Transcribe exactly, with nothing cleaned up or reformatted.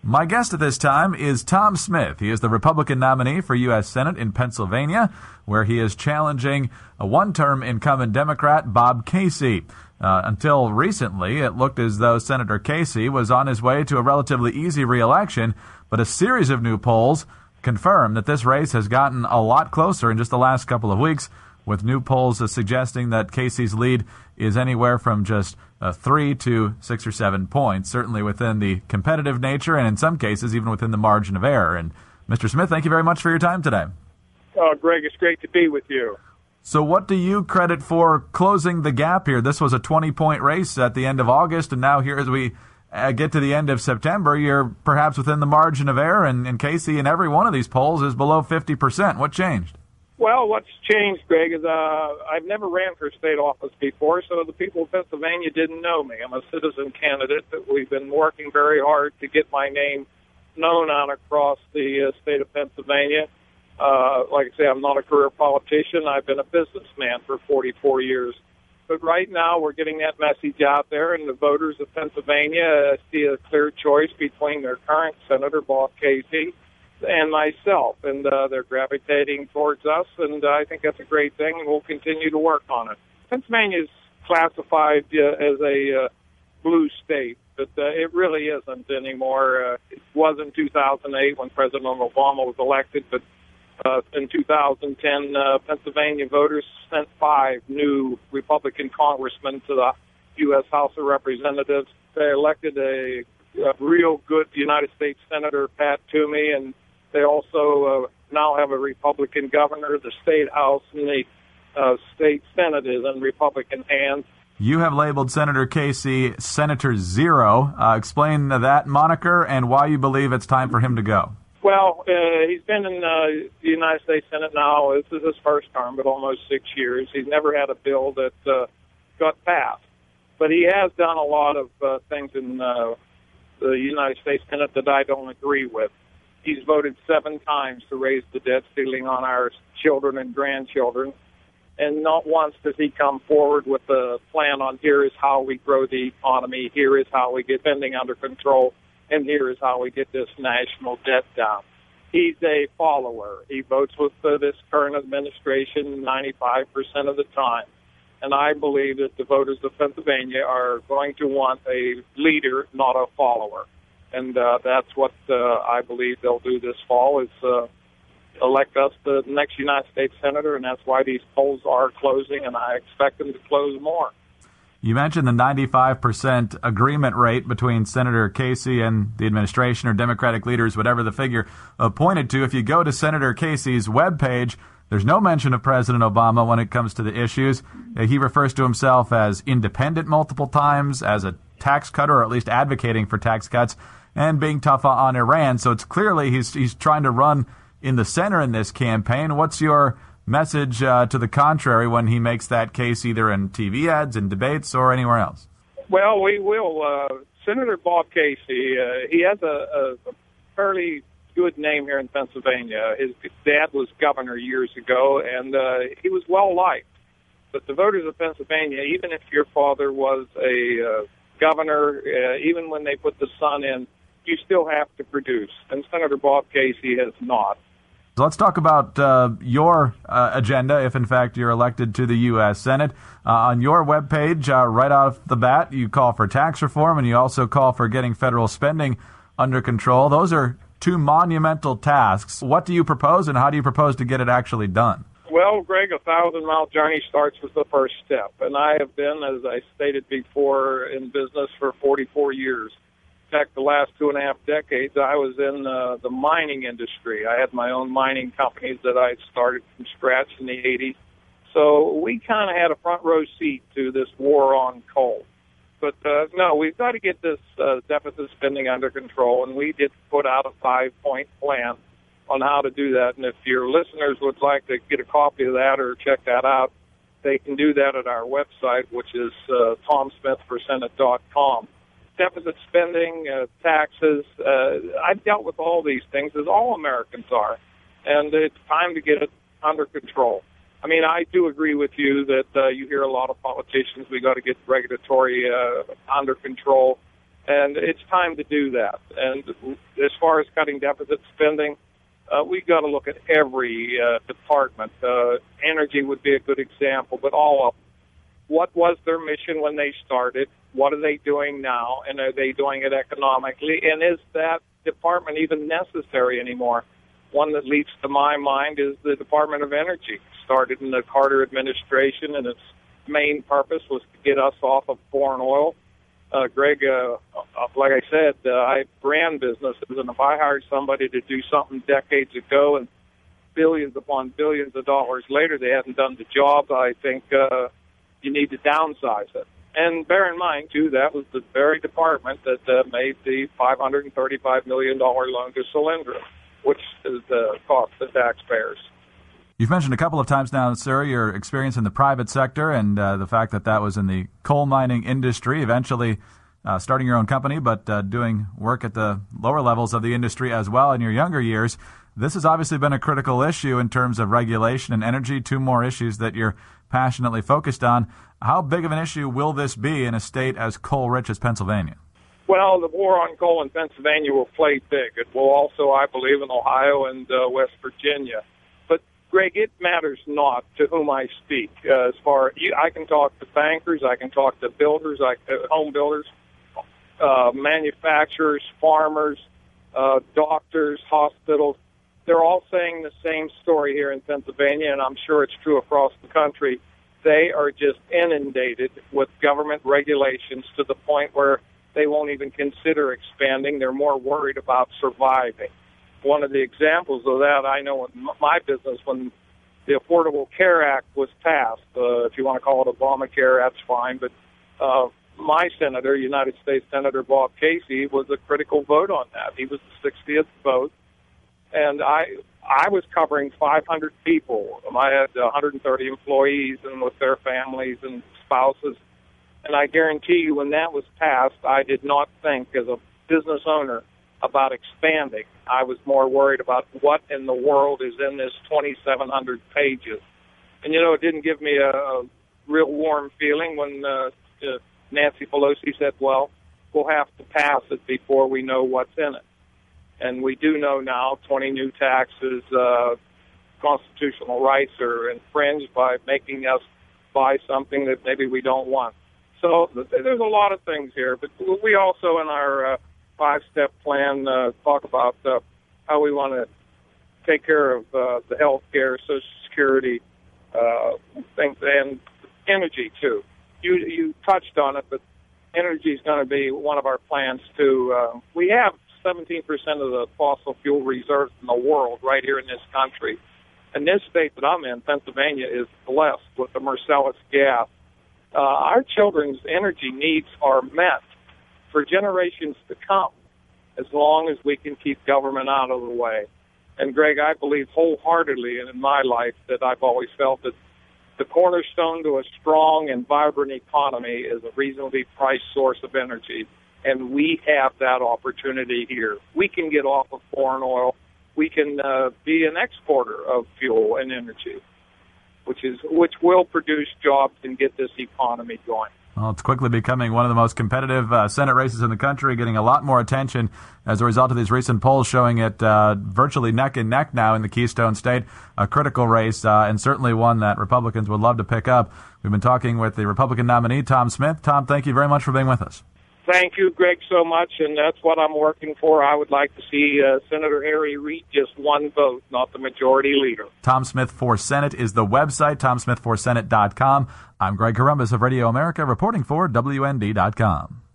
My guest at this time is Tom Smith. He is the Republican nominee for U S Senate in Pennsylvania, where he is challenging a one-term incumbent Democrat, Bob Casey. Uh, until recently, it looked as though Senator Casey was on his way to a relatively easy re-election, but a series of new polls confirm that this race has gotten a lot closer in just the last couple of weeks, with new polls uh, suggesting that Casey's lead is anywhere from just uh, three to six or seven points, certainly within the competitive nature and in some cases even within the margin of error. And Mister Smith, thank you very much for your time today. Oh, Greg, it's great to be with you. So what do you credit for closing the gap here? This was a twenty-point race at the end of August, and now here as we uh, get to the end of September, you're perhaps within the margin of error, and, and Casey in every one of these polls is below fifty percent. What changed? Well, what's changed, Greg, is uh, I've never ran for state office before, so the people of Pennsylvania didn't know me. I'm a citizen candidate. We've been working very hard to get my name known on across the uh, state of Pennsylvania. Uh, like I say, I'm not a career politician. I've been a businessman for forty-four years. But right now we're getting that message out there, and the voters of Pennsylvania uh, see a clear choice between their current Senator, Bob Casey, and myself, and uh, they're gravitating towards us, and uh, I think that's a great thing, and we'll continue to work on it. Pennsylvania is classified uh, as a uh, blue state, but uh, it really isn't anymore. Uh, it was in two thousand eight when President Obama was elected, but uh, in two thousand ten, uh, Pennsylvania voters sent five new Republican congressmen to the U S House of Representatives. They elected a, a real good United States Senator, Pat Toomey, and they also uh, now have a Republican governor. The state house and the uh, state senate is in Republican hands. You have labeled Senator Casey Senator Zero. Uh, explain that moniker and why you believe it's time for him to go. Well, uh, he's been in uh, the United States Senate now. This is his first term, but almost six years. He's never had a bill that uh, got passed. But he has done a lot of uh, things in uh, the United States Senate that I don't agree with. He's voted seven times to raise the debt ceiling on our children and grandchildren. And not once does he come forward with a plan on here is how we grow the economy, here is how we get spending under control, and here is how we get this national debt down. He's a follower. He votes with uh, this current administration ninety-five percent of the time. And I believe that the voters of Pennsylvania are going to want a leader, not a follower. And uh, that's what uh, I believe they'll do this fall is uh, elect us the next United States Senator, and that's why these polls are closing, and I expect them to close more. You mentioned the ninety-five percent agreement rate between Senator Casey and the administration or Democratic leaders, whatever the figure uh, pointed to. If you go to Senator Casey's webpage, there's no mention of President Obama when it comes to the issues. Uh, he refers to himself as independent multiple times, as a tax cutter, or at least advocating for tax cuts, and being tough on Iran. So it's clearly he's he's trying to run in the center in this campaign. What's your message uh, to the contrary when he makes that case either in T V ads, in debates, or anywhere else? Well, we will. Uh, Senator Bob Casey, uh, he has a, a fairly good name here in Pennsylvania. His dad was governor years ago, and uh, he was well-liked. But the voters of Pennsylvania, even if your father was a uh, governor, uh, even when they put the son in, you still have to produce. And Senator Bob Casey has not. So let's talk about uh, your uh, agenda, if in fact you're elected to the U S Senate. Uh, on your webpage, uh, right off the bat, you call for tax reform, and you also call for getting federal spending under control. Those are two monumental tasks. What do you propose, and how do you propose to get it actually done? Well, Greg, a thousand-mile journey starts with the first step. And I have been, as I stated before, in business for forty-four years. In fact, the last two and a half decades, I was in uh, the mining industry. I had my own mining companies that I started from scratch in the eighties. So we kind of had a front row seat to this war on coal. But, uh, no, we've got to get this uh, deficit spending under control, and we did put out a five-point plan on how to do that. And if your listeners would like to get a copy of that or check that out, they can do that at our website, which is uh, tom smith for senate dot com. Deficit spending, uh, taxes, uh, I've dealt with all these things, as all Americans are, and it's time to get it under control. I mean, I do agree with you that uh, you hear a lot of politicians, we got to get regulatory uh, under control, And it's time to do that. And as far as cutting deficit spending, uh, we've got to look at every uh, department. Uh, energy would be a good example, but all of them. What was their mission when they started? What are they doing now? And are they doing it economically? And is that department even necessary anymore? One that leaps to my mind is the Department of Energy. Started in the Carter administration, and its main purpose was to get us off of foreign oil. Uh, Greg, uh, like I said, uh, I ran businesses, and if I hired somebody to do something decades ago and billions upon billions of dollars later they hadn't done the job, I think uh, you need to downsize it. And bear in mind, too, that was the very department that uh, made the five hundred thirty-five million dollars loan to Solyndra, which is the uh, cost to taxpayers. You've mentioned a couple of times now, sir, your experience in the private sector and uh, the fact that that was in the coal mining industry, eventually uh, starting your own company, but uh, doing work at the lower levels of the industry as well in your younger years. This has obviously been a critical issue in terms of regulation and energy, two more issues that you're passionately focused on. How big of an issue will this be in a state as coal-rich as Pennsylvania? Well, the war on coal in Pennsylvania will play big. It will also, I believe, in Ohio and uh, West Virginia. Greg, it matters not to whom I speak. Uh, as far you, I can talk to bankers, I can talk to builders, I, uh, home builders, uh, manufacturers, farmers, uh, doctors, hospitals. They're all saying the same story here in Pennsylvania, and I'm sure it's true across the country. They are just inundated with government regulations to the point where they won't even consider expanding. They're more worried about surviving. One of the examples of that I know in my business, when the Affordable Care Act was passed, uh, if you want to call it Obamacare, that's fine, but uh, my senator, United States Senator Bob Casey, was a critical vote on that. He was the sixtieth vote, and I I was covering five hundred people. I had one hundred thirty employees and with their families and spouses, and I guarantee you when that was passed, I did not think as a business owner about expanding. I was more worried about what in the world is in this twenty-seven hundred pages. And, you know, it didn't give me a, a real warm feeling when uh, uh, Nancy Pelosi said, well, we'll have to pass it before we know what's in it. And we do know now twenty new taxes, uh, constitutional rights are infringed by making us buy something that maybe we don't want. So there's a lot of things here. But we also in our uh, five-step plan uh, talk about uh, how we want to take care of uh, the health care, Social Security, uh, things, and energy, too. You you touched on it, but energy is going to be one of our plans, too. Uh, we have seventeen percent of the fossil fuel reserves in the world right here in this country. And this state that I'm in, Pennsylvania, is blessed with the Marcellus gas. Uh, our children's energy needs are met for generations to come, as long as we can keep government out of the way. And, Greg, I believe wholeheartedly, and in my life, that I've always felt that the cornerstone to a strong and vibrant economy is a reasonably priced source of energy. And we have that opportunity here. We can get off of foreign oil. We can uh, be an exporter of fuel and energy, which is which will produce jobs and get this economy going. Well, it's quickly becoming one of the most competitive uh, Senate races in the country, getting a lot more attention as a result of these recent polls showing it uh, virtually neck and neck now in the Keystone State, a critical race, uh, and certainly one that Republicans would love to pick up. We've been talking with the Republican nominee, Tom Smith. Tom, thank you very much for being with us. Thank you, Greg, so much, and that's what I'm working for. I would like to see uh, Senator Harry Reid just one vote, not the majority leader. Tom Smith for Senate is the website, tom smith for senate dot com. I'm Greg Corombos of Radio America, reporting for W N D dot com.